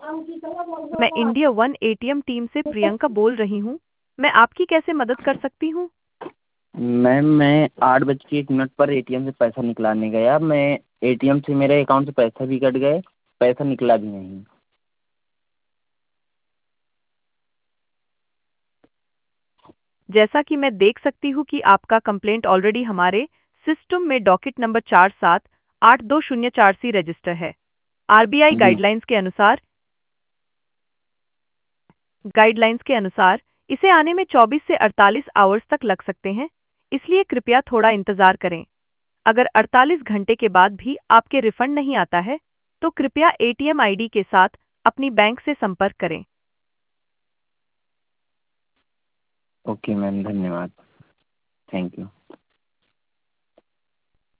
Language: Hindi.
मैं इंडिया वन एटीएम टीम से प्रियंका बोल रही हूँ। मैं आपकी कैसे मदद कर सकती हूँ? मैम मैं 8:01 पर एटीएम से पैसा निकलाने गया। मैं एटीएम से मेरे अकाउंट से पैसा भी कट गए, पैसा निकला भी नहीं। जैसा कि मैं देख सकती हूँ कि आपका कंप्लेंट ऑलरेडी हमारे सिस्टम में डॉकेट नंबर 478204 रजिस्टर है। आरबीआई जी। गाइडलाइंस के अनुसार इसे आने में 24 से 48 आवर्स तक लग सकते हैं, इसलिए कृपया थोड़ा इंतजार करें। अगर 48 घंटे के बाद भी आपके रिफंड नहीं आता है, तो कृपया एटीएम आईडी के साथ अपनी बैंक से संपर्क करें। ओके मैम, धन्यवाद। Thank you.